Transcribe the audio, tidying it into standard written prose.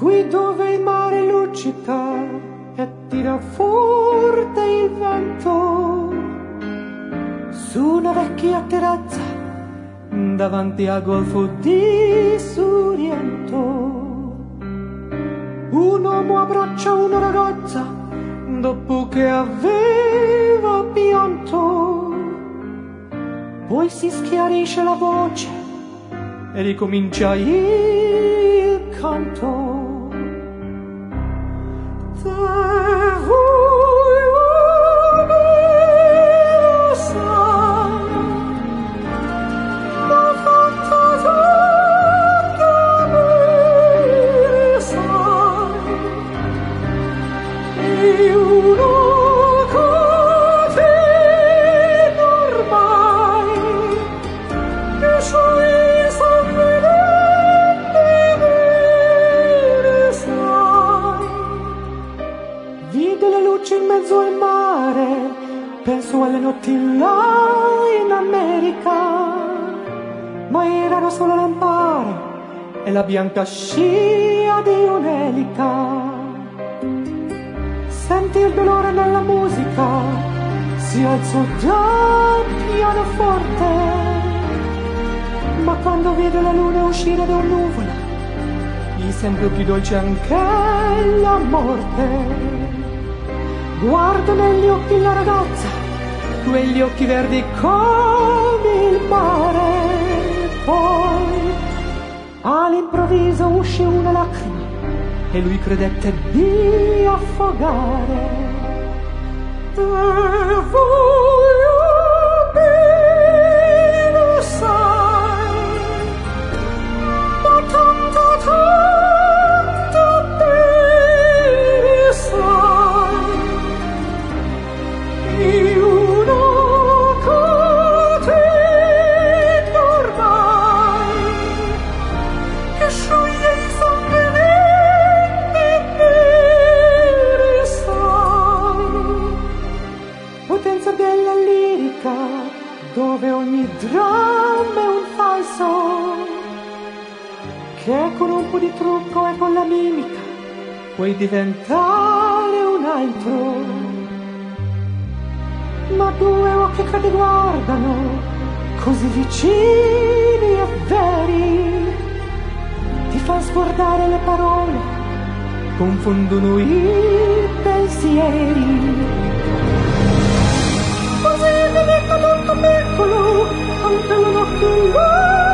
qui dove il mare luccica e tira forte il vento, su una vecchia terrazza davanti al golfo di Sorrento, un uomo abbraccia una ragazza dopo che aveva pianto, poi si schiarisce la voce e ricomincia il canto. Te voglio bene, sai, ma fatta tanto bene, sai, e una catena ormai che sui vide le luci in mezzo al mare, penso alle notti là in America, ma erano solo lampare e la bianca scia di un'elica. Sentì il dolore nella musica, si alzò dal pianoforte, ma quando vide la luna uscire da un nuvola, gli sembrò più dolce anche la morte. Guardo negli occhi la ragazza, quegli occhi verdi come il mare, poi all'improvviso uscì una lacrima e lui credette di affogare. Te voglio bene, sai, ma tanto bene, sai, e una catena ormai che scioglie il sangue nere, sai, potenza della lirica dove ogni dramma è un falso, che con un po' di trucco e con la mimica puoi diventare un altro. Ma due occhi che ti guardano così vicini e veri ti fa scordare le parole, confondono i pensieri. Così diventa molto piccolo anche un occhio